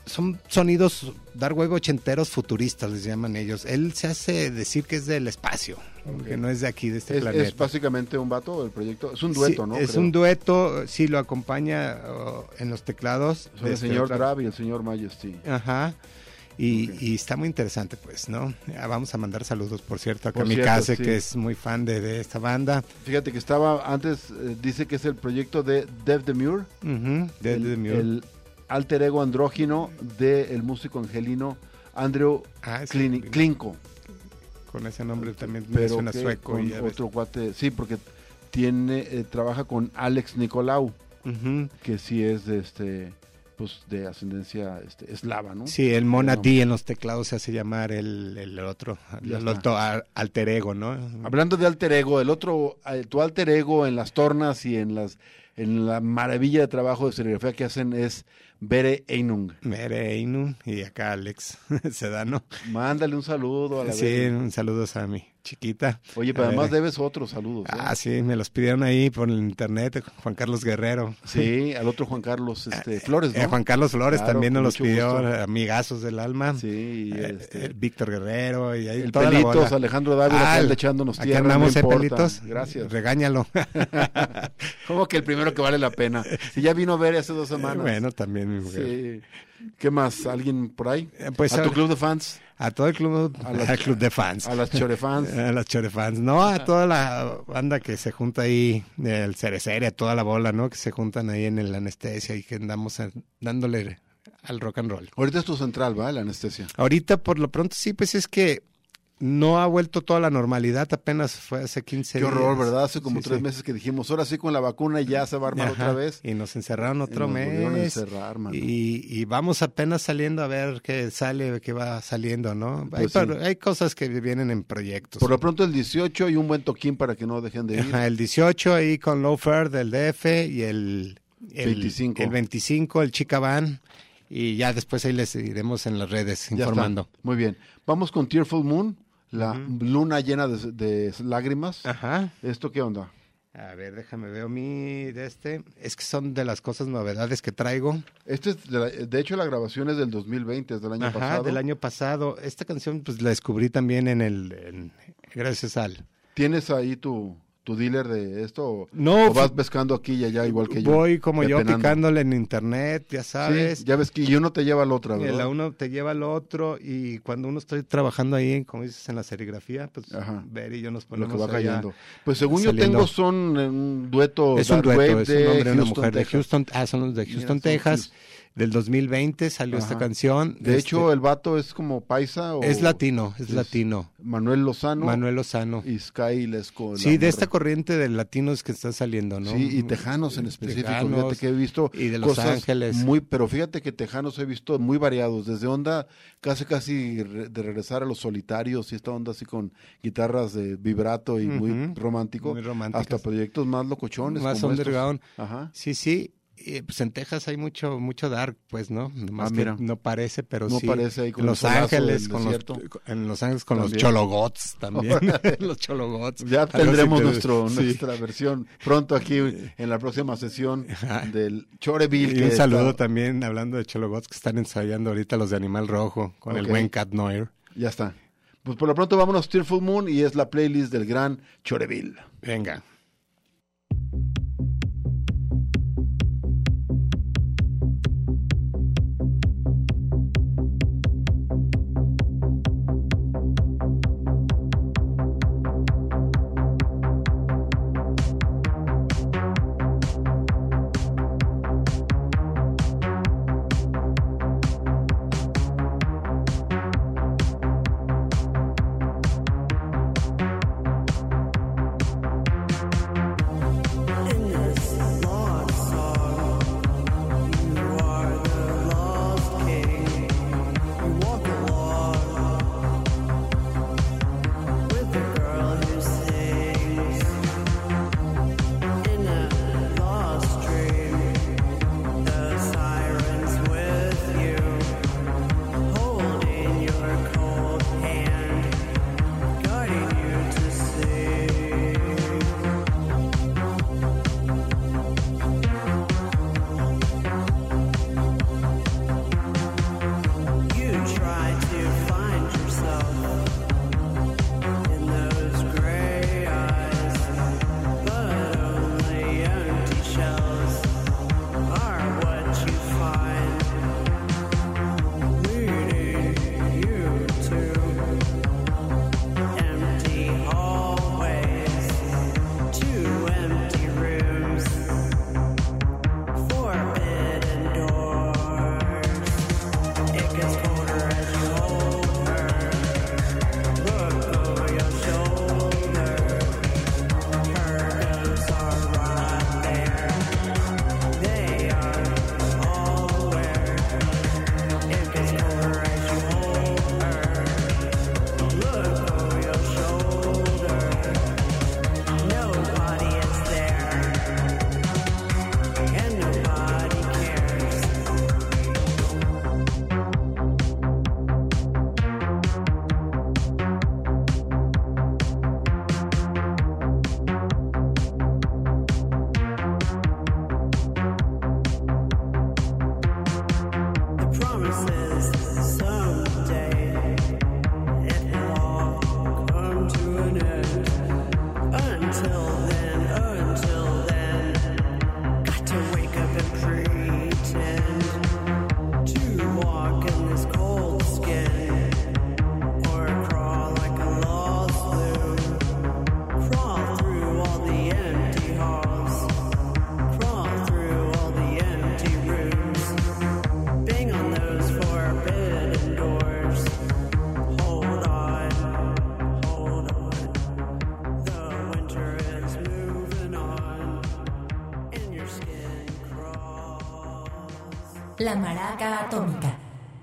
Speaker 4: son sonidos dark wave ochenteros futuristas, les llaman ellos. Él se hace decir que es del espacio, okay. que no es de aquí, de este
Speaker 3: es,
Speaker 4: planeta.
Speaker 3: Es básicamente un vato, el proyecto, es un dueto,
Speaker 4: sí,
Speaker 3: ¿no?
Speaker 4: Es
Speaker 3: Creo.
Speaker 4: un dueto, sí, lo acompaña uh, en los teclados.
Speaker 3: Son el
Speaker 4: este,
Speaker 3: señor
Speaker 4: otra...
Speaker 3: Drab y el señor Majesty.
Speaker 4: Ajá. Y,
Speaker 3: okay.
Speaker 4: y está muy interesante, pues, ¿no? Ya vamos a mandar saludos, por cierto, a
Speaker 3: Por
Speaker 4: Kamikaze,
Speaker 3: cierto, sí.
Speaker 4: que es muy fan de, de esta banda.
Speaker 3: Fíjate que estaba, antes eh, dice que es el proyecto de Dev Demure,
Speaker 4: Uh-huh. De,
Speaker 3: el,
Speaker 4: de Demure.
Speaker 3: el alter ego andrógino del músico angelino Andrew
Speaker 4: Ah, sí,
Speaker 3: Klin- Klinko.
Speaker 4: Con ese nombre también me
Speaker 3: Pero
Speaker 4: suena
Speaker 3: que
Speaker 4: sueco.
Speaker 3: con
Speaker 4: Y ya ves.
Speaker 3: otro cuate, sí, porque tiene, eh, trabaja con Alex Nicolau,
Speaker 4: Uh-huh.
Speaker 3: que sí es de este, pues de ascendencia este, eslava, ¿no?
Speaker 4: Sí, el Mona
Speaker 3: Pero-
Speaker 4: D en los teclados se hace llamar el, el otro,
Speaker 3: Ya
Speaker 4: el
Speaker 3: está.
Speaker 4: otro al- alter ego, ¿no?
Speaker 3: Hablando de alter ego, el otro, eh, tu alter ego en las tornas y en las en la maravilla de trabajo de serigrafía que hacen es Bere Einung.
Speaker 4: Mere Einu y acá Alex Sedano.
Speaker 3: Mándale un saludo a la
Speaker 4: Sí,
Speaker 3: Bere.
Speaker 4: un saludo a mi chiquita.
Speaker 3: Oye, pero
Speaker 4: A
Speaker 3: además
Speaker 4: Bere.
Speaker 3: debes otros saludos. ¿eh?
Speaker 4: Ah, sí, me los pidieron ahí por el internet, Juan Carlos Guerrero.
Speaker 3: Sí, al otro Juan Carlos este, Flores, ¿no?
Speaker 4: Eh, Juan Carlos Flores
Speaker 3: Claro,
Speaker 4: también nos
Speaker 3: con
Speaker 4: los
Speaker 3: mucho
Speaker 4: pidió,
Speaker 3: gusto.
Speaker 4: amigazos del alma.
Speaker 3: Sí, y
Speaker 4: Eh,
Speaker 3: este,
Speaker 4: eh, Víctor Guerrero y ahí
Speaker 3: el
Speaker 4: toda la
Speaker 3: Pelitos,
Speaker 4: bola.
Speaker 3: Alejandro Dávila,
Speaker 4: Ah,
Speaker 3: que anda
Speaker 4: el-
Speaker 3: echándonos
Speaker 4: aquí
Speaker 3: tierra, no
Speaker 4: andamos, eh,
Speaker 3: importa.
Speaker 4: Pelitos.
Speaker 3: Gracias.
Speaker 4: Regáñalo.
Speaker 3: Como que el primero que vale la pena. Si ya vino a ver hace dos semanas.
Speaker 4: Bueno, también mi mujer.
Speaker 3: Sí. ¿Qué más? ¿Alguien por ahí?
Speaker 4: Eh, pues,
Speaker 3: ¿A tu
Speaker 4: ahora-
Speaker 3: club de fans?
Speaker 4: A todo el club,
Speaker 3: A las-
Speaker 4: al club de fans.
Speaker 3: ¿A las chorefans?
Speaker 4: A las chorefans. No, a toda la banda que se junta ahí, el Cerecere, a toda la bola, ¿no? Que se juntan ahí en el anestesia y que andamos eh, dándole al rock and roll.
Speaker 3: Ahorita es tu central, ¿va? La anestesia.
Speaker 4: Ahorita, por lo pronto, sí, pues es que no ha vuelto toda la normalidad, apenas fue hace quince
Speaker 3: Qué
Speaker 4: días.
Speaker 3: horror, ¿verdad? Hace como
Speaker 4: Sí,
Speaker 3: tres
Speaker 4: sí.
Speaker 3: meses que dijimos, ahora sí con la vacuna ya se va a armar
Speaker 4: Ajá,
Speaker 3: otra vez.
Speaker 4: Y nos encerraron otro
Speaker 3: nos volvieron a
Speaker 4: mes.
Speaker 3: encerrar, mano.
Speaker 4: y, y vamos apenas saliendo a ver qué sale, qué va saliendo, ¿no?
Speaker 3: Pues
Speaker 4: hay,
Speaker 3: sí.
Speaker 4: par- hay cosas que vienen en proyectos.
Speaker 3: Por lo pronto el dieciocho y un buen toquín para que no dejen de ir.
Speaker 4: Ajá, el dieciocho ahí con Low Fair del D F y el, el
Speaker 3: veinticinco.
Speaker 4: el veinticinco, el Chica Van. Y ya después ahí les iremos en las redes
Speaker 3: Ya
Speaker 4: informando.
Speaker 3: está. Muy bien. Vamos con Tearful Moon, la luna llena de, de lágrimas.
Speaker 4: Ajá.
Speaker 3: ¿Esto qué onda?
Speaker 4: A ver, déjame ver mi de este. Es que son de las cosas novedades que traigo.
Speaker 3: Este es de, la- de hecho la grabación es del dos mil veinte, es del año
Speaker 4: Ajá,
Speaker 3: pasado.
Speaker 4: del año pasado. Esta canción pues la descubrí también en el en- gracias al.
Speaker 3: ¿Tienes ahí tu, tu dealer de esto o,
Speaker 4: No,
Speaker 3: o vas
Speaker 4: fu-
Speaker 3: pescando aquí y allá igual que yo?
Speaker 4: Voy como yo
Speaker 3: pepenando?
Speaker 4: picándole en internet, ya
Speaker 3: Sí,
Speaker 4: sabes.
Speaker 3: ya ves que y uno te lleva al otro,
Speaker 4: Y
Speaker 3: ¿verdad?
Speaker 4: la uno te lleva al otro y cuando uno está trabajando ahí, como dices, en la serigrafía, pues
Speaker 3: Ajá.
Speaker 4: ver y yo nos
Speaker 3: Lo
Speaker 4: ponemos
Speaker 3: que va
Speaker 4: allá.
Speaker 3: cayendo. Pues según yo
Speaker 4: saliendo.
Speaker 3: tengo son eh, un dueto
Speaker 4: Es un
Speaker 3: dark
Speaker 4: dueto,
Speaker 3: wave
Speaker 4: es
Speaker 3: de
Speaker 4: un hombre y una
Speaker 3: Houston,
Speaker 4: mujer de
Speaker 3: Texas.
Speaker 4: Houston. Ah, son los de
Speaker 3: Mira,
Speaker 4: Houston,
Speaker 3: son
Speaker 4: Texas.
Speaker 3: Houston.
Speaker 4: Del dos mil veinte salió
Speaker 3: Ajá.
Speaker 4: esta canción.
Speaker 3: De
Speaker 4: Este,
Speaker 3: hecho, el vato es como paisa o
Speaker 4: es latino, es, latino.
Speaker 3: Manuel Lozano
Speaker 4: Manuel Lozano.
Speaker 3: y Sky Lesco.
Speaker 4: Sí,
Speaker 3: la
Speaker 4: de esta
Speaker 3: morra.
Speaker 4: corriente de latinos que están saliendo, ¿no?
Speaker 3: Sí, y tejanos en específico.
Speaker 4: Tejanos
Speaker 3: Fíjate que he visto
Speaker 4: y de Los
Speaker 3: cosas
Speaker 4: Ángeles.
Speaker 3: muy, pero fíjate que tejanos he visto muy variados, desde onda casi casi re- de regresar a los solitarios y esta onda así con guitarras de vibrato y muy
Speaker 4: Ujú,
Speaker 3: romántico,
Speaker 4: muy románticas.
Speaker 3: hasta proyectos más locochones.
Speaker 4: Más
Speaker 3: como estos.
Speaker 4: underground.
Speaker 3: Ajá.
Speaker 4: Sí, sí. Y, pues en Texas hay mucho mucho dark, pues, ¿no? Nomás
Speaker 3: Ah,
Speaker 4: que
Speaker 3: mira.
Speaker 4: no parece, pero
Speaker 3: No
Speaker 4: sí.
Speaker 3: parece ahí con
Speaker 4: en
Speaker 3: el
Speaker 4: Los
Speaker 3: solazo
Speaker 4: Ángeles,
Speaker 3: del
Speaker 4: con los,
Speaker 3: desierto.
Speaker 4: en Los Ángeles con
Speaker 3: También.
Speaker 4: los chologots también. los chologots.
Speaker 3: Ya
Speaker 4: Algo así
Speaker 3: tendremos
Speaker 4: que-
Speaker 3: nuestro,
Speaker 4: sí.
Speaker 3: nuestra versión pronto aquí en la próxima sesión
Speaker 4: Ajá.
Speaker 3: del Choreville.
Speaker 4: Y
Speaker 3: que
Speaker 4: un saludo
Speaker 3: está-
Speaker 4: también, hablando de chologots, que están ensayando ahorita los de Animal Rojo, con el
Speaker 3: Ok.
Speaker 4: buen Cat Noir.
Speaker 3: Ya está. Pues por lo pronto vámonos Tearful Moon y es la playlist del gran Choreville.
Speaker 4: Venga.
Speaker 5: Thank
Speaker 2: La Maraca Atómica.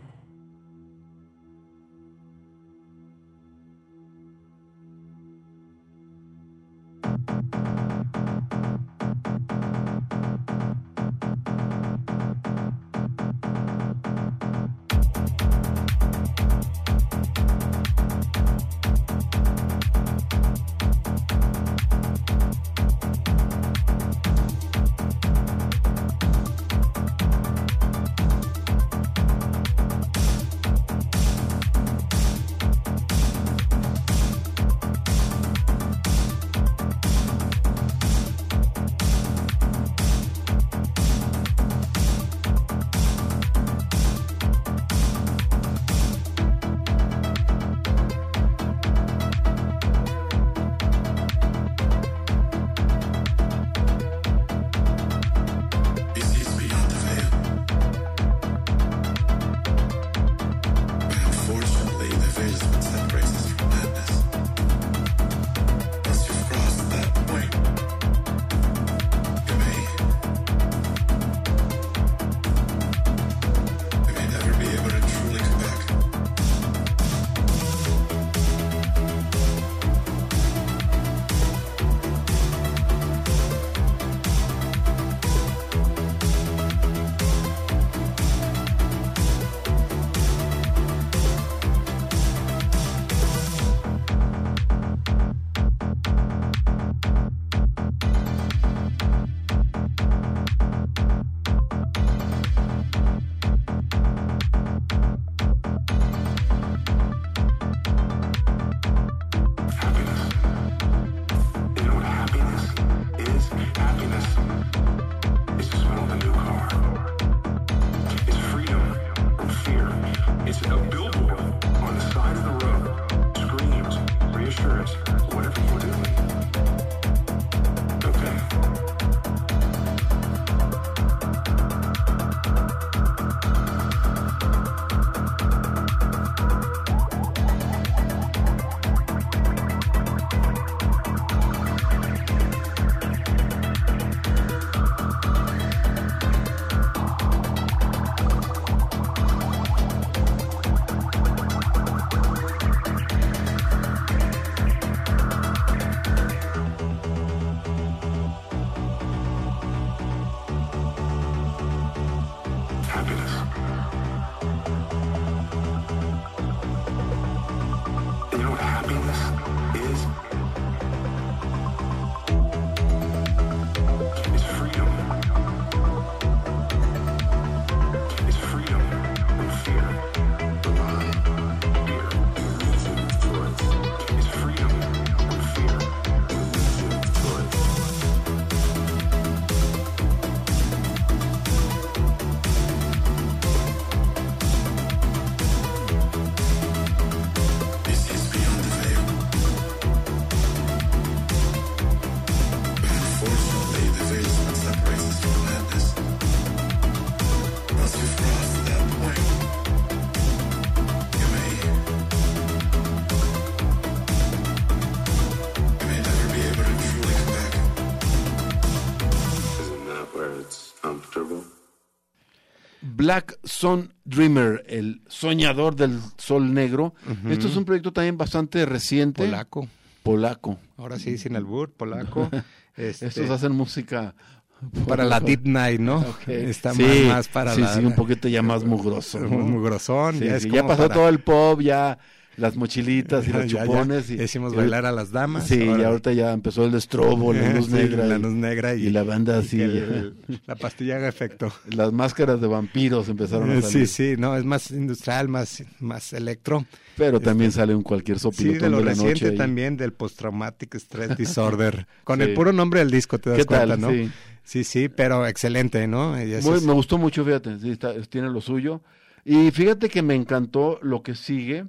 Speaker 3: Black Sun Dreamer, el soñador del sol negro. Uh-huh. Esto es un proyecto también bastante reciente.
Speaker 4: Polaco.
Speaker 3: Polaco.
Speaker 4: Ahora sí, sin albur, polaco.
Speaker 3: este, Estos hacen música...
Speaker 4: Para la Deep Night, ¿no?
Speaker 3: Okay.
Speaker 4: Está
Speaker 3: sí,
Speaker 4: más, más para
Speaker 3: sí,
Speaker 4: la...
Speaker 3: Sí, un poquito ya más mugroso, ¿no?
Speaker 4: Mugrosón.
Speaker 3: Sí,
Speaker 4: ya,
Speaker 3: sí,
Speaker 4: es
Speaker 3: ya pasó
Speaker 4: para...
Speaker 3: todo el pop, ya las mochilitas y los
Speaker 4: ya,
Speaker 3: chupones.
Speaker 4: Ya,
Speaker 3: y,
Speaker 4: ya hicimos
Speaker 3: y,
Speaker 4: bailar a las damas.
Speaker 3: Sí,
Speaker 4: ahora...
Speaker 3: y ahorita ya empezó el estrobo, la luz
Speaker 4: sí,
Speaker 3: negra.
Speaker 4: La
Speaker 3: y,
Speaker 4: luz negra y,
Speaker 3: y la banda
Speaker 4: y
Speaker 3: así.
Speaker 4: el, el, la pastilla haga efecto.
Speaker 3: Las máscaras de vampiros empezaron a salir.
Speaker 4: Sí, sí, no, es más industrial, más, más electro.
Speaker 3: Pero
Speaker 4: este,
Speaker 3: también sale un cualquier sopilotón
Speaker 4: sí, de lo
Speaker 3: de la
Speaker 4: reciente
Speaker 3: noche.
Speaker 4: también, del Post-Traumatic Stress Disorder. Con
Speaker 3: sí.
Speaker 4: el puro nombre del disco te das
Speaker 3: ¿Qué
Speaker 4: cuenta,
Speaker 3: tal?
Speaker 4: ¿no?
Speaker 3: Sí.
Speaker 4: Sí, sí, pero excelente, ¿no?
Speaker 3: Muy,
Speaker 4: es...
Speaker 3: Me gustó mucho, fíjate, sí, está, tiene lo suyo. Y fíjate que me encantó lo que sigue,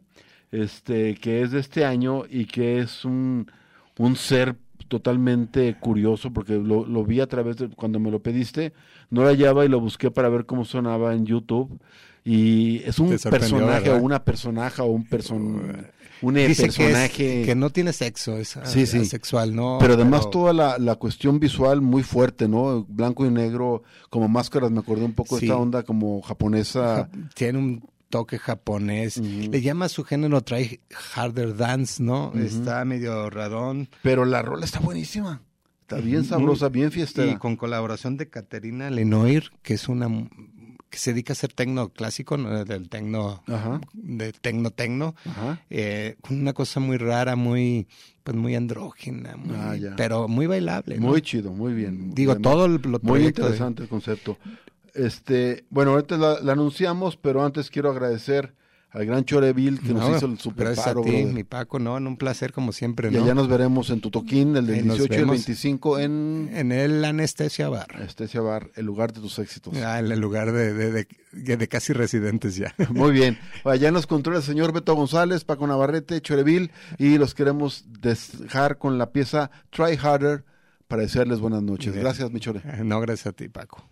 Speaker 3: este, que es de este año y que es un, un ser totalmente curioso, porque lo, lo vi a través de, cuando me lo pediste, no lo hallaba y lo busqué para ver cómo sonaba en YouTube. Y es un personaje
Speaker 4: ¿verdad?
Speaker 3: o una personaje o un person... un eh,
Speaker 4: Dice
Speaker 3: personaje...
Speaker 4: que, es, que no tiene sexo, es
Speaker 3: sí, sí.
Speaker 4: asexual, ¿no?
Speaker 3: Pero además
Speaker 4: pero...
Speaker 3: toda la, la cuestión visual muy fuerte, ¿no? Blanco y negro, como máscaras, me acordé un poco de
Speaker 4: Sí.
Speaker 3: esta onda como japonesa.
Speaker 4: Tiene un toque japonés.
Speaker 3: Ujú.
Speaker 4: Le llama a su género Try Harder Dance, ¿no?
Speaker 3: Ujú.
Speaker 4: Está medio radón.
Speaker 3: Pero la rola está buenísima. Está bien sabrosa,
Speaker 4: Muy-
Speaker 3: bien fiestera.
Speaker 4: Y con colaboración de Caterina Lenoir, que es una m- que se dedica a hacer tecno clásico, ¿no? Del tecno,
Speaker 3: Ajá.
Speaker 4: de tecno tecno,
Speaker 3: Ajá.
Speaker 4: eh, con una cosa muy rara, muy, pues muy andrógina, muy-
Speaker 3: Ah, ya.
Speaker 4: pero muy bailable, ¿no?
Speaker 3: Muy chido, muy bien.
Speaker 4: Digo,
Speaker 3: Además,
Speaker 4: todo el, lo
Speaker 3: Muy
Speaker 4: proyecto de-
Speaker 3: interesante el concepto. Este, bueno, ahorita la, la anunciamos, pero antes quiero agradecer al gran Choreville que
Speaker 4: No,
Speaker 3: nos hizo el super
Speaker 4: gracias
Speaker 3: paro,
Speaker 4: a ti,
Speaker 3: brother.
Speaker 4: mi Paco, no, en un placer como siempre,
Speaker 3: Y
Speaker 4: ¿no?
Speaker 3: allá nos veremos en tu toquín, el del
Speaker 4: Ahí nos
Speaker 3: dieciocho y el
Speaker 4: vemos.
Speaker 3: veinticinco en
Speaker 4: En el Anestesia Bar.
Speaker 3: Estesia Bar, el lugar de tus éxitos.
Speaker 4: Ah, en el lugar de, de, de, de casi residentes ya.
Speaker 3: Muy bien. Allá nos controla el señor Beto González, Paco Navarrete, Choreville, y los queremos dejar con la pieza Try Harder para desearles buenas noches.
Speaker 4: Bien.
Speaker 3: Gracias, mi Chore.
Speaker 4: No, gracias a ti, Paco.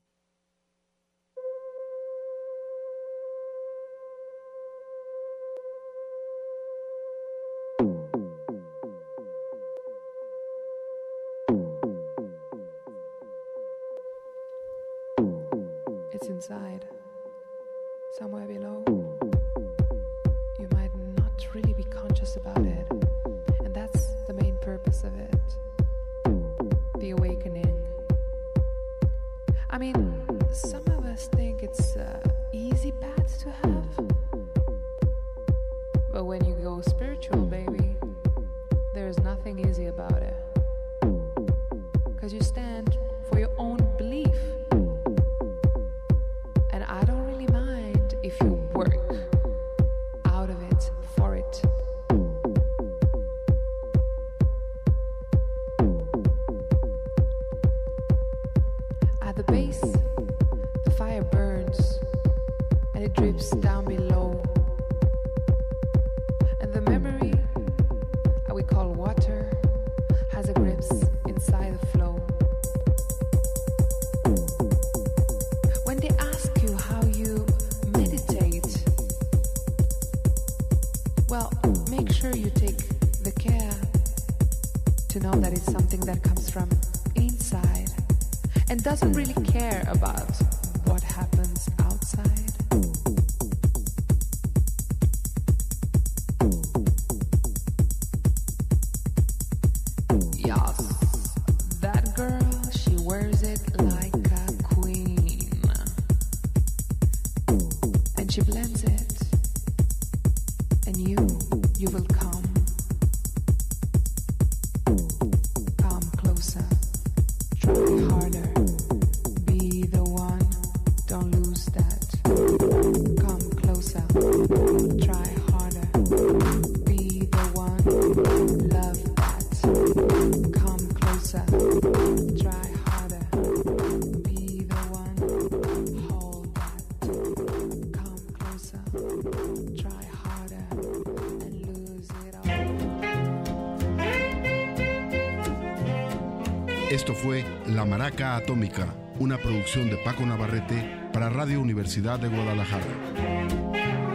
Speaker 8: It's inside, somewhere below. You might not really be conscious about it, and that's the main purpose of it. The awakening. I mean, some of us think it's an easy path to have. But when you go spiritual, baby, there's nothing easy about it. Because you stand for your own belief. And I don't really mind if you work out of it for it. At the base, the fire burns and it drips down below. And the memory that we call water has a grips inside the flow. When they ask you how you meditate, well, make sure you take the care to know that it's something that comes from inside and doesn't really care about what happens outside. Yes, that girl, she wears it like a queen. And she blends it. And you, you will come. Come closer. Try harder. Be the one. Don't lose that. Come closer. Try harder. Be the one. Love that. Come closer. Try harder. Be the one. Hold that. Come closer. Try harder. And lose it all.
Speaker 9: Esto fue La Maraca Atómica, una producción de Paco Navarrete para Radio Universidad de Guadalajara.